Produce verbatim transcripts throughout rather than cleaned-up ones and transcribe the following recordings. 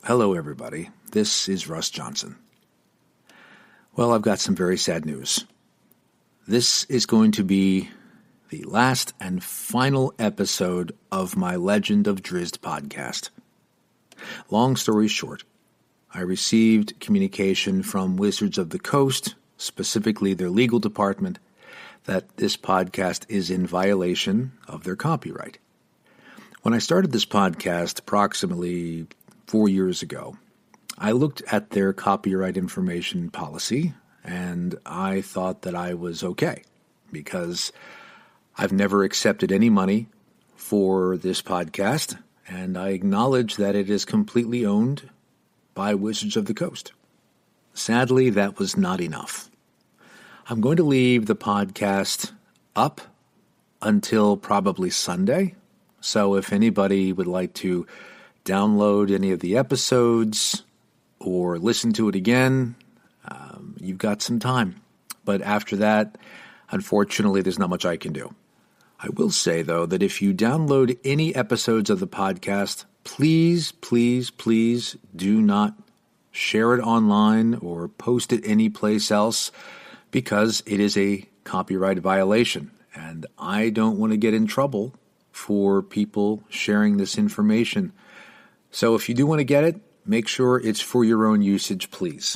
Hello, everybody. This is Russ Johnson. Well, I've got some very sad news. This is going to be the last and final episode of my Legend of Drizzt podcast. Long story short, I received communication from Wizards of the Coast, specifically their legal department, that this podcast is in violation of their copyright. When I started this podcast approximately four years ago, I looked at their copyright information policy, and I thought that I was okay, because I've never accepted any money for this podcast, and I acknowledge that it is completely owned by Wizards of the Coast. Sadly, that was not enough. I'm going to leave the podcast up until probably Sunday, so if anybody would like to download any of the episodes or listen to it again, um, you've got some time. But after that, unfortunately, there's not much I can do. I will say, though, that if you download any episodes of the podcast, please, please, please do not share it online or post it anyplace else, because it is a copyright violation. And I don't want to get in trouble for people sharing this information. So if you do want to get it, make sure it's for your own usage, please.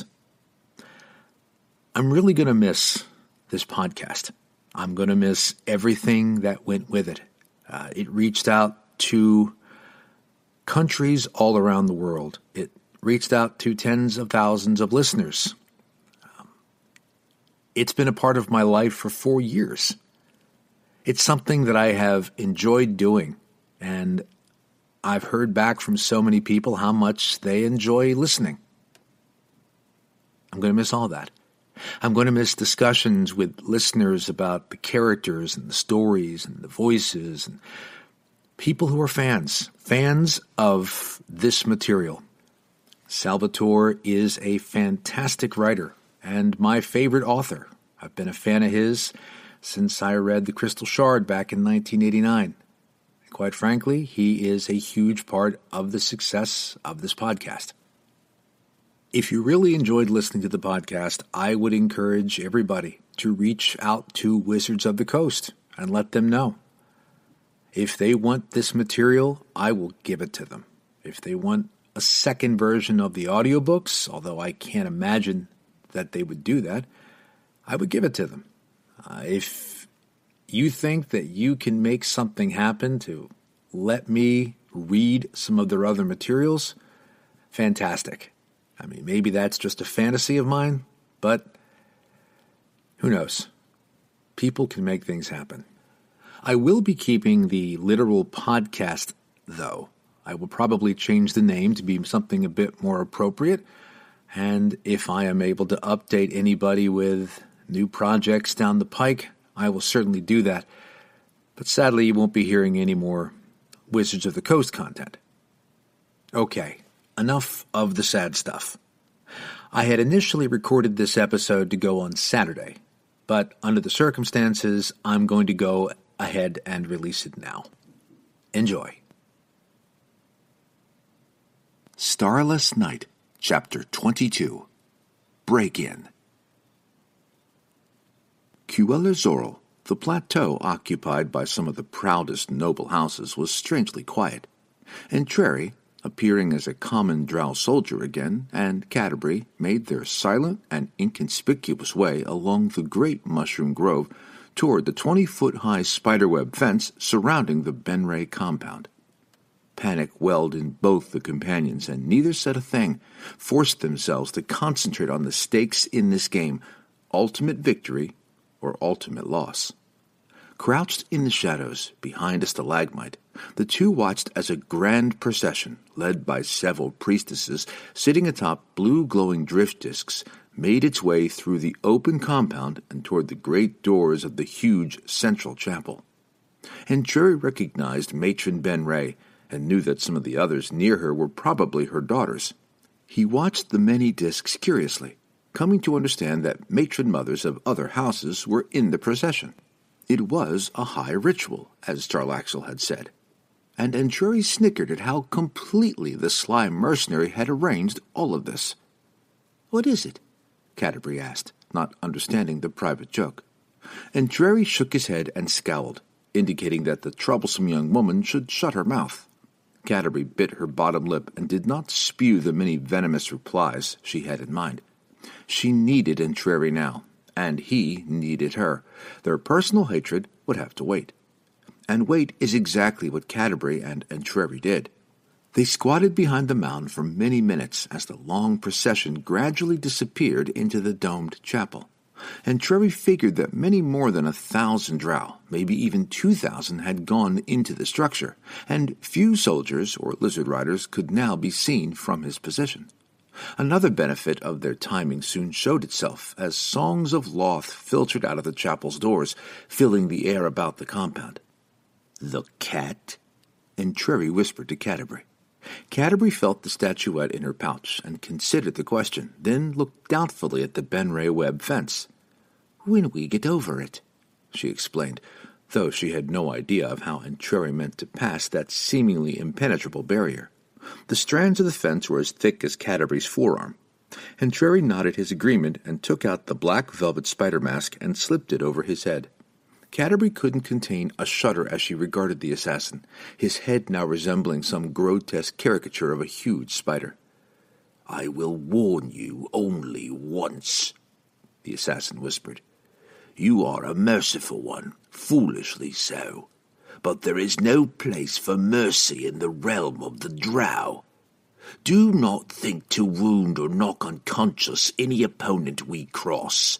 I'm really going to miss this podcast. I'm going to miss everything that went with it. Uh, it reached out to countries all around the world. It reached out to tens of thousands of listeners. Um, it's been a part of my life for four years. It's something that I have enjoyed doing, and I've heard back from so many people how much they enjoy listening. I'm going to miss all that. I'm going to miss discussions with listeners about the characters and the stories and the voices and people who are fans, fans of this material. Salvatore is a fantastic writer and my favorite author. I've been a fan of his since I read The Crystal Shard back in nineteen eighty-nine. Quite frankly, he is a huge part of the success of this podcast. If you really enjoyed listening to the podcast, I would encourage everybody to reach out to Wizards of the Coast and let them know. If they want this material, I will give it to them. If they want a second version of the audiobooks, although I can't imagine that they would do that, I would give it to them. Uh, if you think that you can make something happen to let me read some of their other materials, fantastic. I mean, maybe that's just a fantasy of mine, but who knows? People can make things happen. I will be keeping the literal podcast, though. I will probably change the name to be something a bit more appropriate, and if I am able to update anybody with new projects down the pike, I will certainly do that. But sadly, you won't be hearing any more Wizards of the Coast content. Okay, enough of the sad stuff. I had initially recorded this episode to go on Saturday, but under the circumstances, I'm going to go ahead and release it now. Enjoy. Starless Night, Chapter twenty-two. Break-In. Cuellar-Zoril, the plateau occupied by some of the proudest noble houses, was strangely quiet. Entreri, appearing as a common drow soldier again, and Catti-brie made their silent and inconspicuous way along the great mushroom grove toward the twenty-foot-high spiderweb fence surrounding the Benray compound. Panic welled in both the companions, and neither said a thing, forced themselves to concentrate on the stakes in this game, ultimate victory or ultimate loss. Crouched in the shadows behind a stalagmite, the two watched as a grand procession, led by several priestesses sitting atop blue glowing drift discs, made its way through the open compound and toward the great doors of the huge central chapel. Entreri recognized Matron Benray, and knew that some of the others near her were probably her daughters. He watched the many discs curiously, coming to understand that matron mothers of other houses were in the procession. It was a high ritual, as Jarlaxle had said. and Entreri snickered at how completely the sly mercenary had arranged all of this. "What is it?" Canterbury asked, not understanding the private joke. Entreri shook his head and scowled, indicating that the troublesome young woman should shut her mouth. Canterbury bit her bottom lip and did not spew the many venomous replies she had in mind. She needed Entreri now, and he needed her. Their personal hatred would have to wait. And wait is exactly what Canterbury and Entreri did. They squatted behind the mound for many minutes as the long procession gradually disappeared into the domed chapel. Entreri figured that many more than a thousand drow, maybe even two thousand, had gone into the structure, and few soldiers or lizard riders could now be seen from his position. Another benefit of their timing soon showed itself as songs of Loth filtered out of the chapel's doors, filling the air about the compound. "The cat?" Entreri whispered to Canterbury. Canterbury felt the statuette in her pouch and considered the question, then looked doubtfully at the Benray web fence. "When we get over it," she explained, though she had no idea of how Entreri meant to pass that seemingly impenetrable barrier. The strands of the fence were as thick as Canterbury's forearm. Entreri nodded his agreement and took out the black velvet spider mask and slipped it over his head. Canterbury couldn't contain a shudder as she regarded the assassin, his head now resembling some grotesque caricature of a huge spider. "I will warn you only once," the assassin whispered. "You are a merciful one, foolishly so. But there is no place for mercy in the realm of the drow. Do not think to wound or knock unconscious any opponent we cross.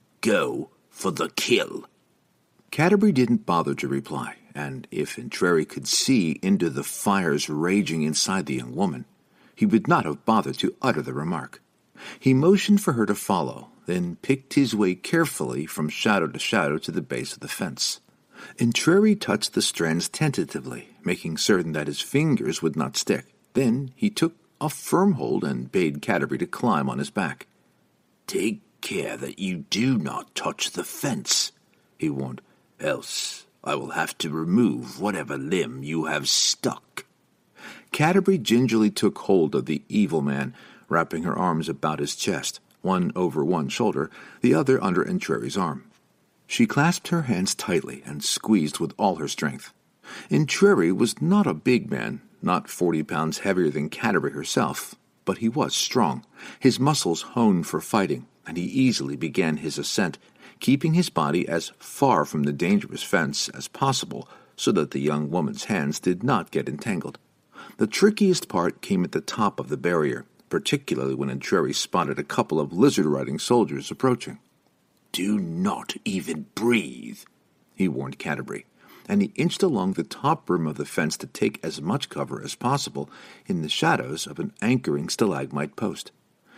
Go for the kill." Canterbury didn't bother to reply, and if Entreri could see into the fires raging inside the young woman, he would not have bothered to utter the remark. He motioned for her to follow, then picked his way carefully from shadow to shadow to the base of the fence. Entreri touched the strands tentatively, making certain that his fingers would not stick. Then he took a firm hold and bade Canterbury to climb on his back. "Take care that you do not touch the fence," he warned. "Else I will have to remove whatever limb you have stuck." Canterbury gingerly took hold of the evil man, wrapping her arms about his chest, one over one shoulder, the other under Entreri's arm. She clasped her hands tightly and squeezed with all her strength. Entreri was not a big man, not forty pounds heavier than Canterbury herself, but he was strong, his muscles honed for fighting, and he easily began his ascent, keeping his body as far from the dangerous fence as possible so that the young woman's hands did not get entangled. The trickiest part came at the top of the barrier, particularly when Entreri spotted a couple of lizard-riding soldiers approaching. "Do not even breathe," he warned Canterbury, and he inched along the top rim of the fence to take as much cover as possible in the shadows of an anchoring stalagmite post.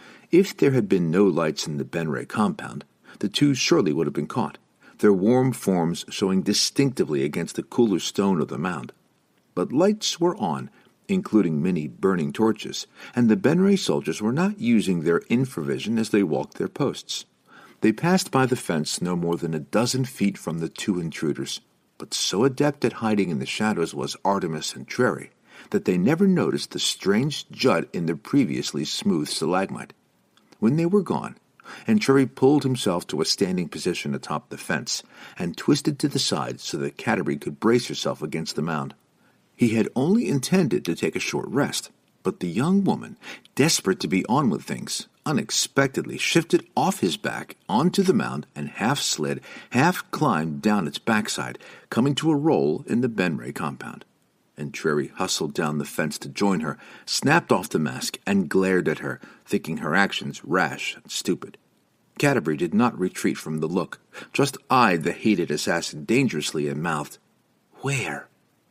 If there had been no lights in the Benray compound, the two surely would have been caught, their warm forms showing distinctively against the cooler stone of the mound. But lights were on, including many burning torches, and the Benray soldiers were not using their infravision as they walked their posts. They passed by the fence no more than a dozen feet from the two intruders, but so adept at hiding in the shadows was Artemis Entreri that they never noticed the strange jut in the previously smooth stalagmite. When they were gone, Entreri pulled himself to a standing position atop the fence and twisted to the side so that Canterbury could brace herself against the mound. He had only intended to take a short rest, but the young woman, desperate to be on with things, unexpectedly shifted off his back onto the mound and half slid, half climbed down its backside, coming to a roll in the Benray compound. Entreri hustled down the fence to join her, snapped off the mask, and glared at her, thinking her actions rash and stupid. Canterbury did not retreat from the look, just eyed the hated assassin dangerously and mouthed, "Where?"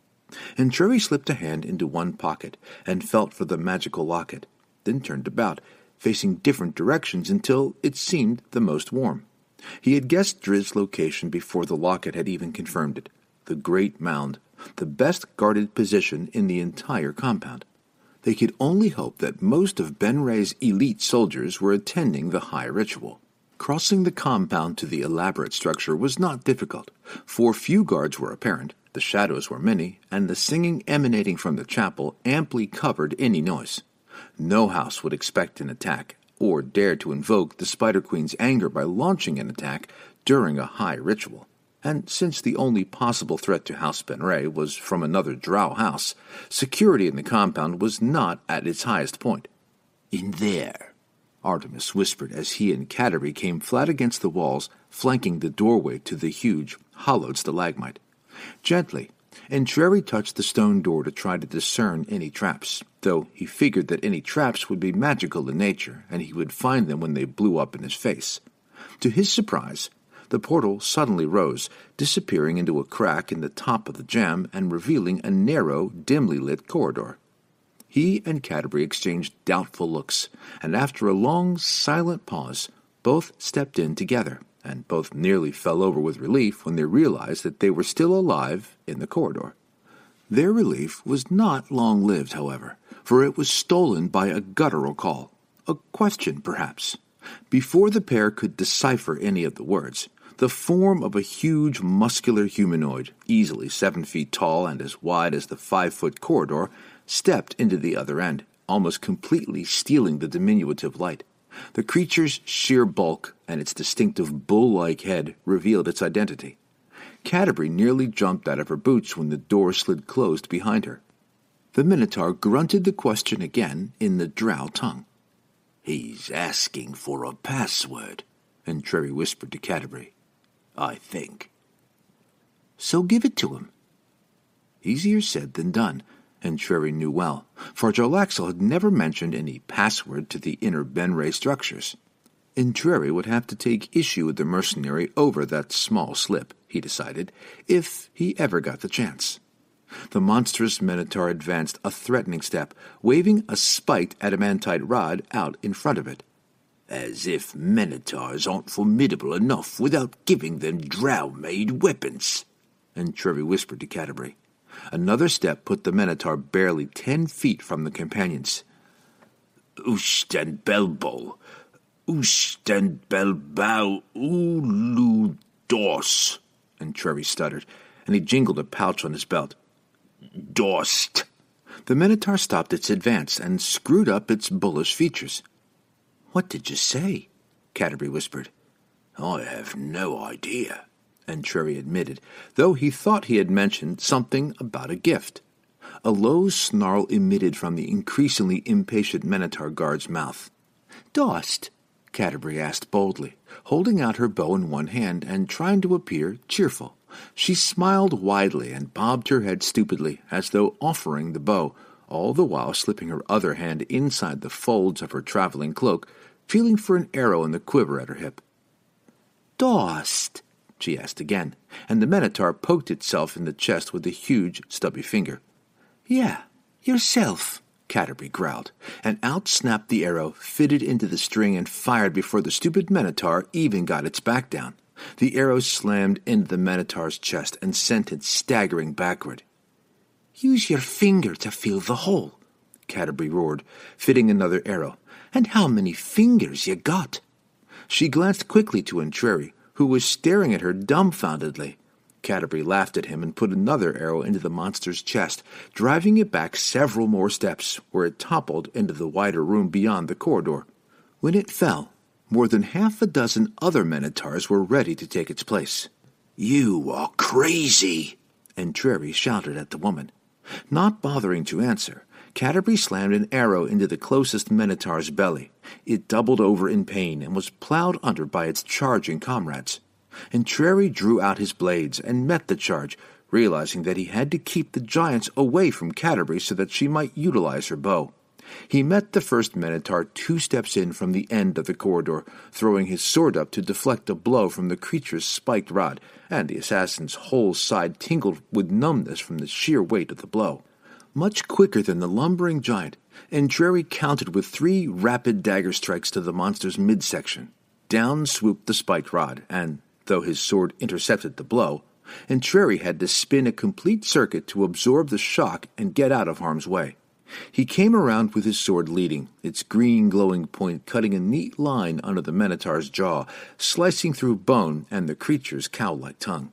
Entreri slipped a hand into one pocket and felt for the magical locket, then turned about, facing different directions until it seemed the most warm. He had guessed Drizz's location before the locket had even confirmed it, the great mound, the best-guarded position in the entire compound. They could only hope that most of Benray's elite soldiers were attending the high ritual. Crossing the compound to the elaborate structure was not difficult, for few guards were apparent, The shadows were many, and the singing emanating from the chapel amply covered any noise. No house would expect an attack, or dare to invoke the Spider Queen's anger by launching an attack during a high ritual. And since the only possible threat to House Benray was from another drow house, security in the compound was not at its highest point. "In there," Artemis whispered as he and Catterby came flat against the walls, flanking the doorway to the huge, hollowed stalagmite. Gently, Entreri touched the stone door to try to discern any traps, though he figured that any traps would be magical in nature, and he would find them when they blew up in his face. To his surprise, the portal suddenly rose, disappearing into a crack in the top of the jamb and revealing a narrow, dimly lit corridor. He and Catterby exchanged doubtful looks, and after a long, silent pause, both stepped in together, and both nearly fell over with relief when they realized that they were still alive in the corridor. Their relief was not long-lived, however, for it was stolen by a guttural call, a question, perhaps. Before the pair could decipher any of the words, the form of a huge, muscular humanoid, easily seven feet tall and as wide as the five-foot corridor, stepped into the other end, almost completely stealing the diminutive light. The creature's sheer bulk and its distinctive bull-like head revealed its identity. Catterby nearly jumped out of her boots when the door slid closed behind her. The Minotaur grunted the question again in the drow tongue. "He's asking for a password," Entreri whispered to Catterby. "I think." "So give it to him." Easier said than done, Entreri knew well, for Jarlaxle had never mentioned any password to the inner Benray structures. Entreri would have to take issue with the mercenary over that small slip, he decided, if he ever got the chance. The monstrous Minotaur advanced a threatening step, waving a spiked adamantite rod out in front of it. "As if Minotaurs aren't formidable enough without giving them drow-made weapons," Entreri whispered to Catterby. Another step put the Minotaur barely ten feet from the companions. "Ushtan belbo, Ushtan belbao ulu dos," Entreri stuttered, and he jingled a pouch on his belt. "Dost." The Minotaur stopped its advance and screwed up its bullish features. "What did you say?" Catterby whispered. "I have no idea," Entreri admitted, though he thought he had mentioned something about a gift. A low snarl emitted from the increasingly impatient Minotaur guard's mouth. "Dost?" Catterby asked boldly, holding out her bow in one hand and trying to appear cheerful. She smiled widely and bobbed her head stupidly, as though offering the bow, all the while slipping her other hand inside the folds of her traveling cloak, feeling for an arrow in the quiver at her hip. "Dost?" she asked again, and the Minotaur poked itself in the chest with a huge, stubby finger. "Yeah, yourself," Catterby growled, and out snapped the arrow, fitted into the string and fired before the stupid Minotaur even got its back down. The arrow slammed into the Minotaur's chest and sent it staggering backward. "Use your finger to feel the hole," Catterby roared, fitting another arrow. "And how many fingers you got?" She glanced quickly to Entreri, who was staring at her dumbfoundedly. Catterby laughed at him and put another arrow into the monster's chest, driving it back several more steps, where it toppled into the wider room beyond the corridor. When it fell, more than half a dozen other Minotaurs were ready to take its place. "You are crazy!" Entreri shouted at the woman. Not bothering to answer, Catterby slammed an arrow into the closest Minotaur's belly. It doubled over in pain and was plowed under by its charging comrades. Entreri drew out his blades and met the charge, realizing that he had to keep the giants away from Catterby so that she might utilize her bow. He met the first Minotaur two steps in from the end of the corridor, throwing his sword up to deflect a blow from the creature's spiked rod, and the assassin's whole side tingled with numbness from the sheer weight of the blow. Much quicker than the lumbering giant, Entreri countered with three rapid dagger strikes to the monster's midsection. Down swooped the spiked rod, and, though his sword intercepted the blow, Entreri had to spin a complete circuit to absorb the shock and get out of harm's way. He came around with his sword leading, its green glowing point cutting a neat line under the Minotaur's jaw, slicing through bone and the creature's cow-like tongue.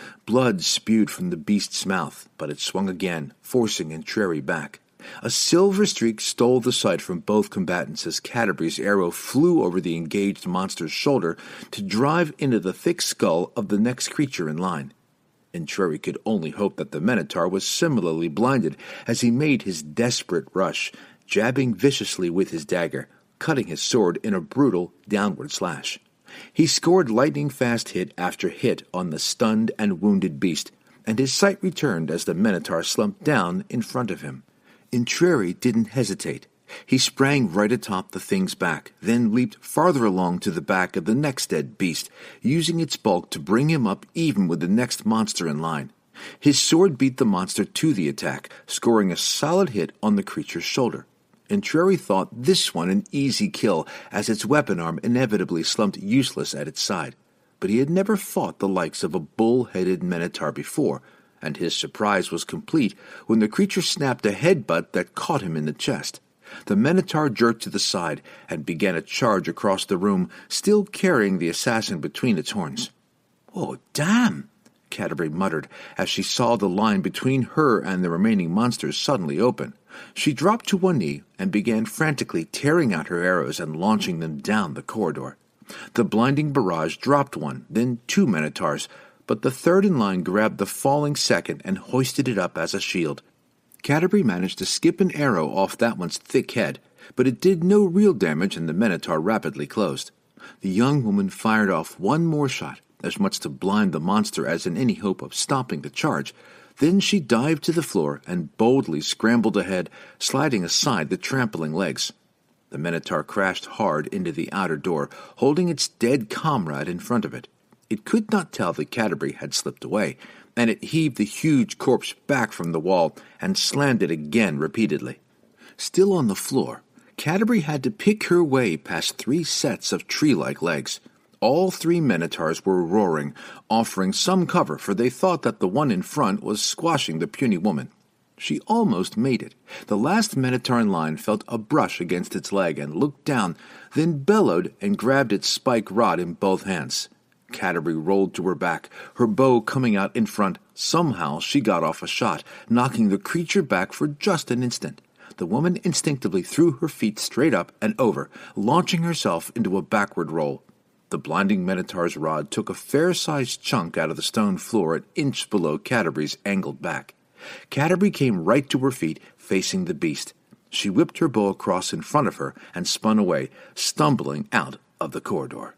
Blood spewed from the beast's mouth, but it swung again, forcing Entreri back. A silver streak stole the sight from both combatants as Canterbury's arrow flew over the engaged monster's shoulder to drive into the thick skull of the next creature in line. Entreri could only hope that the Minotaur was similarly blinded as he made his desperate rush, jabbing viciously with his dagger, cutting his sword in a brutal downward slash. He scored lightning-fast hit after hit on the stunned and wounded beast, and his sight returned as the Minotaur slumped down in front of him. Entreri didn't hesitate. He sprang right atop the thing's back, then leaped farther along to the back of the next dead beast, using its bulk to bring him up even with the next monster in line. His sword beat the monster to the attack, scoring a solid hit on the creature's shoulder. Entreri thought this one an easy kill, as its weapon arm inevitably slumped useless at its side. But he had never fought the likes of a bull-headed Minotaur before, and his surprise was complete when the creature snapped a headbutt that caught him in the chest. The Minotaur jerked to the side and began a charge across the room, still carrying the assassin between its horns. "Oh, damn!" Canterbury muttered as she saw the line between her and the remaining monsters suddenly open. She dropped to one knee and began frantically tearing out her arrows and launching them down the corridor. The blinding barrage dropped one, then two Minotaurs, but the third in line grabbed the falling second and hoisted it up as a shield. Canterbury managed to skip an arrow off that one's thick head, but it did no real damage and the Minotaur rapidly closed. The young woman fired off one more shot, as much to blind the monster as in any hope of stopping the charge. Then she dived to the floor and boldly scrambled ahead, sliding aside the trampling legs. The Minotaur crashed hard into the outer door, holding its dead comrade in front of it. It could not tell that Canterbury had slipped away, and it heaved the huge corpse back from the wall and slammed it again repeatedly. Still on the floor, Canterbury had to pick her way past three sets of tree-like legs. All three Minotaurs were roaring, offering some cover, for they thought that the one in front was squashing the puny woman. She almost made it. The last Minotaur in line felt a brush against its leg and looked down, then bellowed and grabbed its spike rod in both hands. Canterbury rolled to her back, her bow coming out in front. Somehow she got off a shot, knocking the creature back for just an instant. The woman instinctively threw her feet straight up and over, launching herself into a backward roll. The blinding Minotaur's rod took a fair-sized chunk out of the stone floor an inch below Canterbury's angled back. Canterbury came right to her feet, facing the beast. She whipped her bow across in front of her and spun away, stumbling out of the corridor.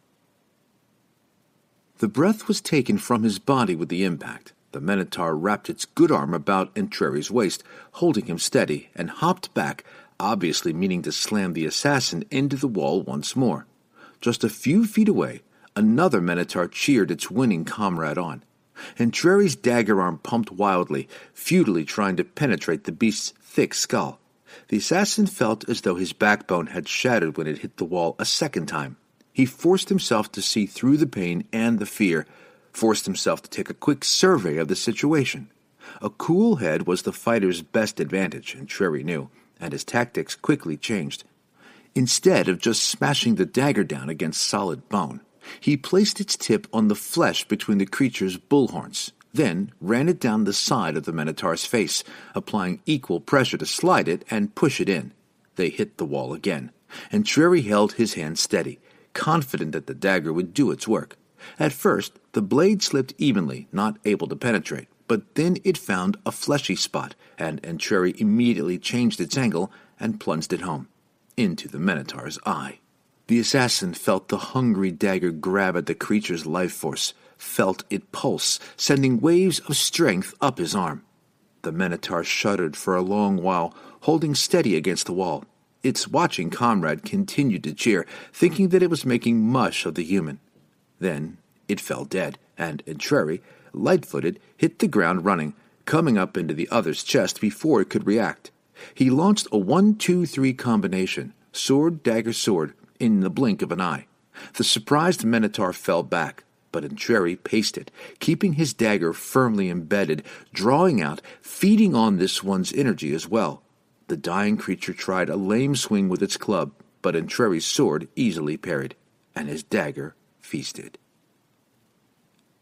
The breath was taken from his body with the impact. The Minotaur wrapped its good arm about Entreri's waist, holding him steady, and hopped back, obviously meaning to slam the assassin into the wall once more. Just a few feet away, another Minotaur cheered its winning comrade on. Entreri's dagger arm pumped wildly, futilely trying to penetrate the beast's thick skull. The assassin felt as though his backbone had shattered when it hit the wall a second time. He forced himself to see through the pain and the fear, forced himself to take a quick survey of the situation. A cool head was the fighter's best advantage, Entreri knew, and his tactics quickly changed. Instead of just smashing the dagger down against solid bone, he placed its tip on the flesh between the creature's bullhorns, then ran it down the side of the Minotaur's face, applying equal pressure to slide it and push it in. They hit the wall again, and Entreri held his hand steady, confident that the dagger would do its work. At first, the blade slipped evenly, not able to penetrate, but then it found a fleshy spot, and Entreri immediately changed its angle and plunged it home, into the Minotaur's eye. The assassin felt the hungry dagger grab at the creature's life force, felt it pulse, sending waves of strength up his arm. The Minotaur shuddered for a long while, holding steady against the wall. Its watching comrade continued to cheer, thinking that it was making mush of the human. Then it fell dead, and Entreri, light-footed, hit the ground running, coming up into the other's chest before it could react. He launched a one two three combination, sword, dagger, sword, in the blink of an eye. The surprised Minotaur fell back, but Entreri paced it, keeping his dagger firmly embedded, drawing out, feeding on this one's energy as well. The dying creature tried a lame swing with its club, but Entreri's sword easily parried, and his dagger feasted.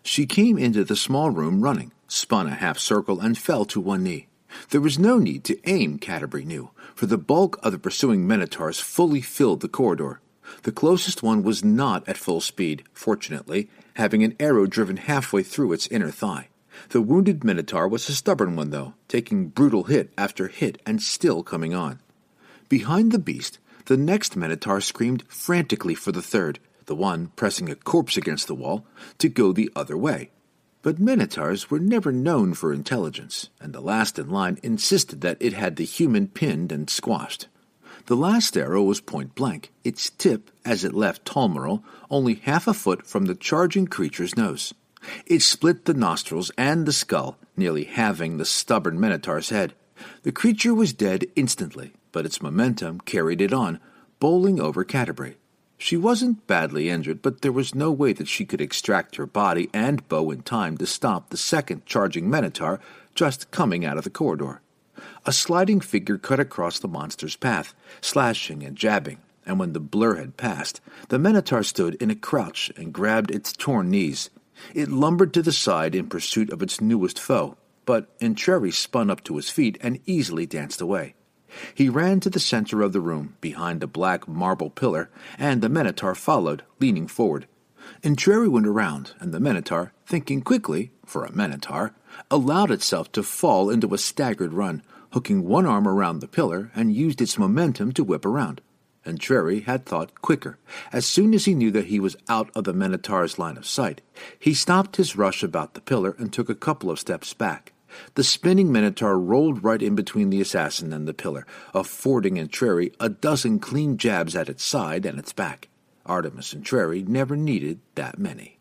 She came into the small room running, spun a half circle, and fell to one knee. There was no need to aim, Canterbury knew, for the bulk of the pursuing minotaurs fully filled the corridor. The closest one was not at full speed, fortunately, having an arrow driven halfway through its inner thigh. The wounded minotaur was a stubborn one, though, taking brutal hit after hit and still coming on. Behind the beast, the next minotaur screamed frantically for the third, the one pressing a corpse against the wall, to go the other way. But minotaurs were never known for intelligence, and the last in line insisted that it had the human pinned and squashed. The last arrow was point blank, its tip, as it left Tolmarel, only half a foot from the charging creature's nose. It split the nostrils and the skull, nearly halving the stubborn minotaur's head. The creature was dead instantly, but its momentum carried it on, bowling over Canterbury. She wasn't badly injured, but there was no way that she could extract her body and bow in time to stop the second charging minotaur just coming out of the corridor. A sliding figure cut across the monster's path, slashing and jabbing, and when the blur had passed, the minotaur stood in a crouch and grabbed its torn knees. It lumbered to the side in pursuit of its newest foe, but Entreri spun up to his feet and easily danced away. He ran to the center of the room, behind a black marble pillar, and the minotaur followed, leaning forward. Entreri went around, and the minotaur, thinking quickly, for a minotaur, allowed itself to fall into a staggered run, hooking one arm around the pillar and used its momentum to whip around. Entreri had thought quicker. As soon as he knew that he was out of the minotaur's line of sight, he stopped his rush about the pillar and took a couple of steps back. The spinning minotaur rolled right in between the assassin and the pillar, affording Entreri a dozen clean jabs at its side and its back. Artemis Entreri never needed that many.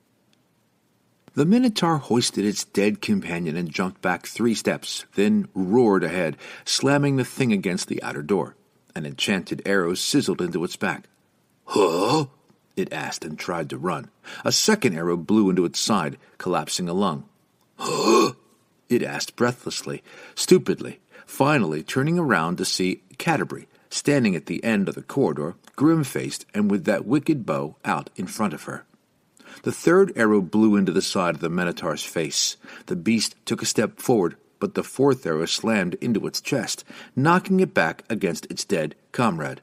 The minotaur hoisted its dead companion and jumped back three steps, then roared ahead, slamming the thing against the outer door. An enchanted arrow sizzled into its back. "Huh?" it asked and tried to run. A second arrow blew into its side, collapsing a lung. "Huh?" it asked breathlessly, stupidly, finally turning around to see Canterbury standing at the end of the corridor, grim-faced and with that wicked bow out in front of her. The third arrow blew into the side of the minotaur's face. The beast took a step forward, but the fourth arrow slammed into its chest, knocking it back against its dead comrade.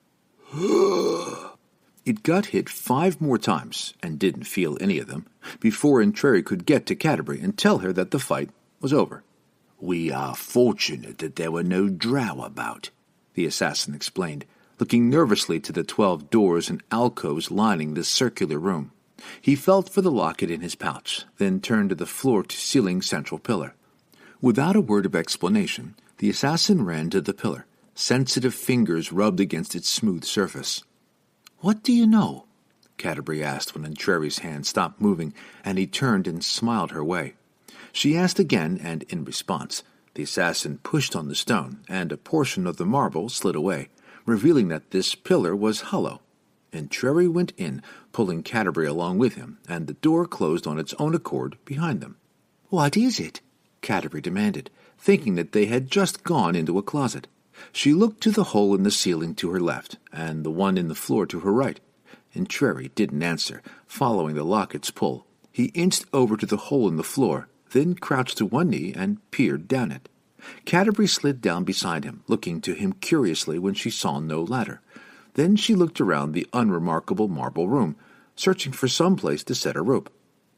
It got hit five more times, and didn't feel any of them, before Entreri could get to Canterbury and tell her that the fight was over. "We are fortunate that there were no drow about," the assassin explained, looking nervously to the twelve doors and alcoves lining this circular room. He felt for the locket in his pouch, then turned to the floor-to-ceiling central pillar. Without a word of explanation, the assassin ran to the pillar. Sensitive fingers rubbed against its smooth surface. "What do you know?" Canterbury asked when Entreri's hand stopped moving, and he turned and smiled her way. She asked again, and in response, the assassin pushed on the stone, and a portion of the marble slid away, revealing that this pillar was hollow. Entreri went in, pulling Canterbury along with him, and the door closed on its own accord behind them. "What is it?" Canterbury demanded, thinking that they had just gone into a closet. She looked to the hole in the ceiling to her left, and the one in the floor to her right. Entreri didn't answer, following the locket's pull. He inched over to the hole in the floor, then crouched to one knee and peered down it. Canterbury slid down beside him, looking to him curiously when she saw no ladder. Then she looked around the unremarkable marble room, searching for some place to set a rope.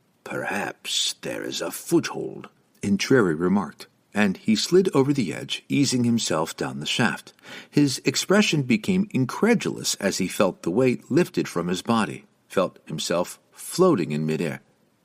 "Perhaps there is a foothold," Entreri remarked, and he slid over the edge, easing himself down the shaft. His expression became incredulous as he felt the weight lifted from his body, felt himself floating in midair.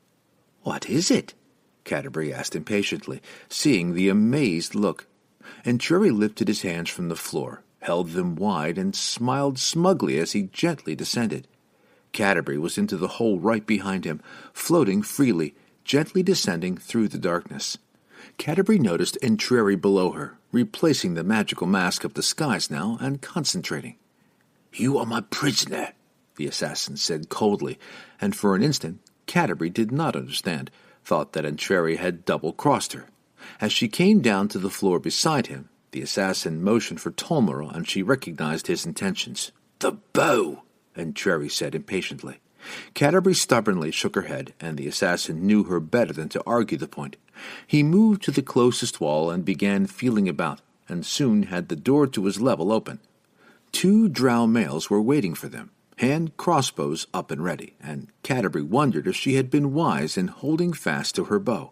"What is it?" Canterbury asked impatiently, seeing the amazed look. Entreri lifted his hands from the floor, held them wide, and smiled smugly as he gently descended. Canterbury was into the hole right behind him, floating freely, gently descending through the darkness. Canterbury noticed Entreri below her, replacing the magical mask of the skies now and concentrating. "You are my prisoner," the assassin said coldly, and for an instant Canterbury did not understand, thought that Entreri had double-crossed her. As she came down to the floor beside him, the assassin motioned for Tolmarel, and she recognized his intentions. "The bow," Entreri said impatiently. Canterbury stubbornly shook her head, and the assassin knew her better than to argue the point. He moved to the closest wall and began feeling about, and soon had the door to his level open. Two drow males were waiting for them, hand crossbows up and ready, and Canterbury wondered if she had been wise in holding fast to her bow.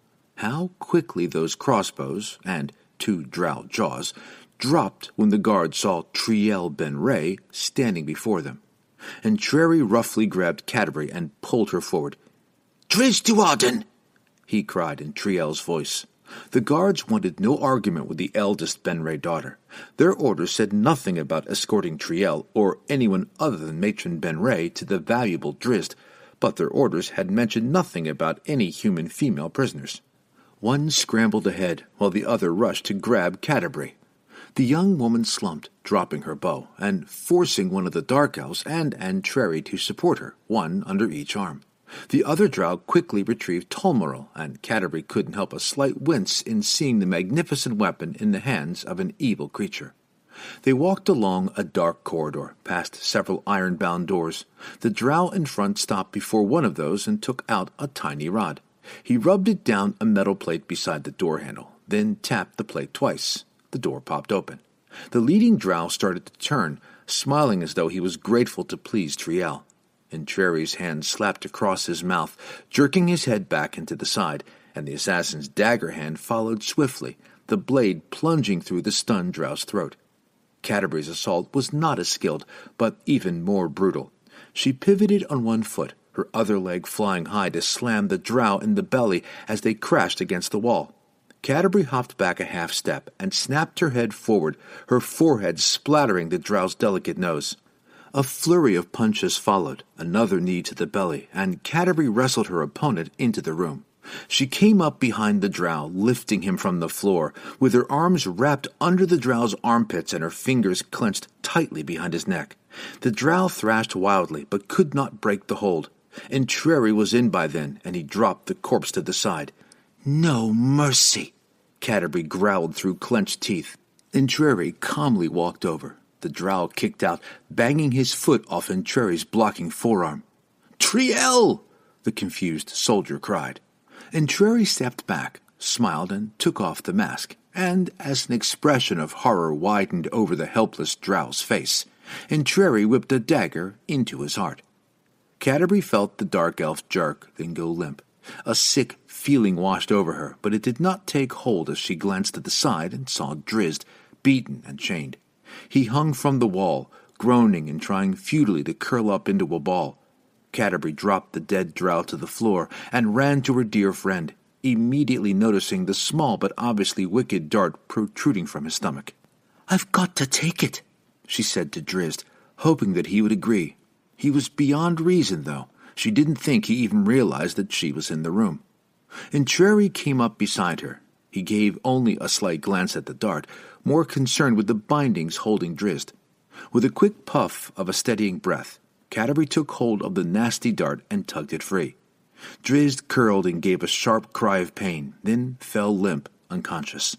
How quickly those crossbows, and two drow jaws, dropped when the guard saw Triel Ben Ray standing before them. And Treri roughly grabbed Canterbury and pulled her forward. "Drizzt Do'Urden!" he cried in Triel's voice. The guards wanted no argument with the eldest Ben Ray daughter. Their orders said nothing about escorting Triel or anyone other than Matron Ben Ray to the valuable Drizzt, but their orders had mentioned nothing about any human female prisoners. One scrambled ahead, while the other rushed to grab Canterbury. The young woman slumped, dropping her bow, and forcing one of the Dark Elves and Antreri to support her, one under each arm. The other drow quickly retrieved Tolmoril, and Canterbury couldn't help a slight wince in seeing the magnificent weapon in the hands of an evil creature. They walked along a dark corridor, past several iron-bound doors. The drow in front stopped before one of those and took out a tiny rod. He rubbed it down a metal plate beside the door handle, then tapped the plate twice. The door popped open. The leading drow started to turn, smiling as though he was grateful to please Triel. Entreri's hand slapped across his mouth, jerking his head back into the side, and the assassin's dagger hand followed swiftly, the blade plunging through the stunned drow's throat. Canterbury's assault was not as skilled, but even more brutal. She pivoted on one foot, her other leg flying high to slam the drow in the belly as they crashed against the wall. Canterbury hopped back a half step and snapped her head forward, her forehead splattering the drow's delicate nose. A flurry of punches followed, another knee to the belly, and Canterbury wrestled her opponent into the room. She came up behind the drow, lifting him from the floor, with her arms wrapped under the drow's armpits and her fingers clenched tightly behind his neck. The drow thrashed wildly, but could not break the hold. Entreri was in by then, and he dropped the corpse to the side. "No mercy," Canterbury growled through clenched teeth. Entreri calmly walked over. The drow kicked out, banging his foot off Entreri's blocking forearm. "Triel!" the confused soldier cried. Entreri stepped back, smiled, and took off the mask, and as an expression of horror widened over the helpless drow's face, Entreri whipped a dagger into his heart. Canterbury felt the dark elf jerk, then go limp. A sick feeling washed over her, but it did not take hold as she glanced to the side and saw Drizzt, beaten and chained. He hung from the wall, groaning and trying futilely to curl up into a ball. Canterbury dropped the dead drow to the floor and ran to her dear friend, immediately noticing the small but obviously wicked dart protruding from his stomach. "I've got to take it," she said to Drizzt, hoping that he would agree. He was beyond reason, though. She didn't think he even realized that she was in the room. Entreri came up beside her. He gave only a slight glance at the dart, more concerned with the bindings holding Drizzt. With a quick puff of a steadying breath, Canterbury took hold of the nasty dart and tugged it free. Drizzt curled and gave a sharp cry of pain, then fell limp, unconscious.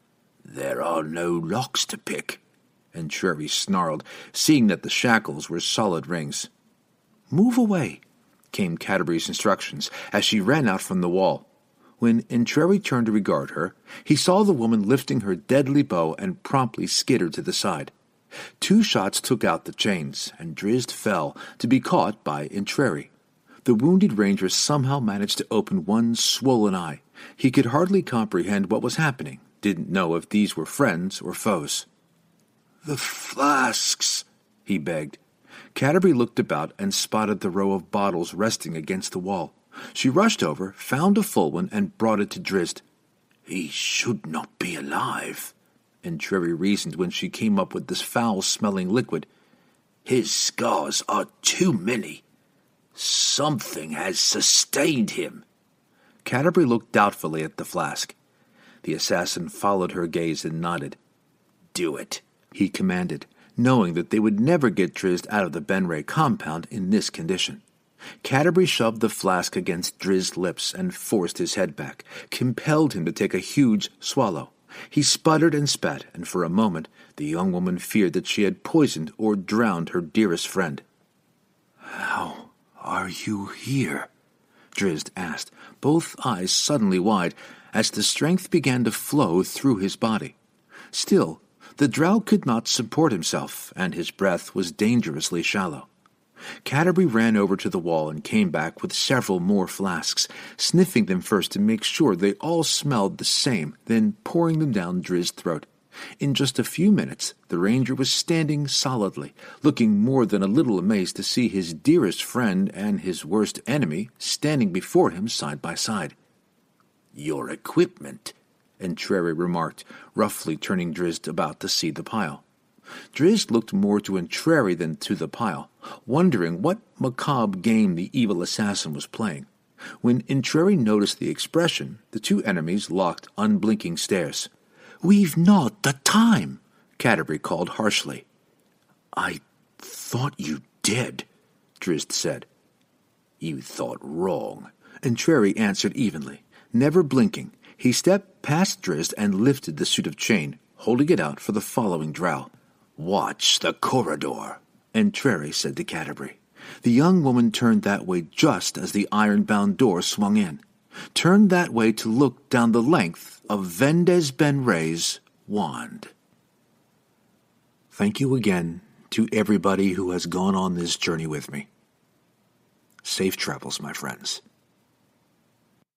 "There are no locks to pick," Entreri snarled, seeing that the shackles were solid rings. "Move away," came Canterbury's instructions as she ran out from the wall. When Entreri turned to regard her, he saw the woman lifting her deadly bow and promptly skittered to the side. Two shots took out the chains, and Drizzt fell, to be caught by Entreri. The wounded ranger somehow managed to open one swollen eye. He could hardly comprehend what was happening, didn't know if these were friends or foes. "The flasks," he begged. Canterbury looked about and spotted the row of bottles resting against the wall. She rushed over, found a full one, and brought it to Drizzt. "He should not be alive," Entreri reasoned when she came up with this foul-smelling liquid. "His scars are too many. Something has sustained him." Canterbury looked doubtfully at the flask. The assassin followed her gaze and nodded. "Do it," he commanded, knowing that they would never get Drizzt out of the Ben Ray compound in this condition. Canterbury shoved the flask against Drizzt's lips and forced his head back, compelled him to take a huge swallow. He sputtered and spat, and for a moment the young woman feared that she had poisoned or drowned her dearest friend. "How are you here?" Drizzt asked, both eyes suddenly wide, as the strength began to flow through his body. Still, the drow could not support himself, and his breath was dangerously shallow. Canterbury ran over to the wall and came back with several more flasks, sniffing them first to make sure they all smelled the same, then pouring them down Drizzt's throat. In just a few minutes, the ranger was standing solidly, looking more than a little amazed to see his dearest friend and his worst enemy standing before him side by side. "Your equipment," Entreri remarked, roughly turning Drizzt about to see the pile. Drizzt looked more to Entreri than to the pile, wondering what macabre game the evil assassin was playing. When Entreri noticed the expression, the two enemies locked unblinking stares. "We've not the time," Canterbury called harshly. "I thought you did," Drizzt said. "You thought wrong," Entreri answered evenly. Never blinking, he stepped past Drizzt and lifted the suit of chain, holding it out for the following drow. "Watch the corridor," Entreri said to Canterbury. The young woman turned that way just as the iron-bound door swung in. Turned that way to look down the length of Vendes Ben Ray's wand. Thank you again to everybody who has gone on this journey with me. Safe travels, my friends.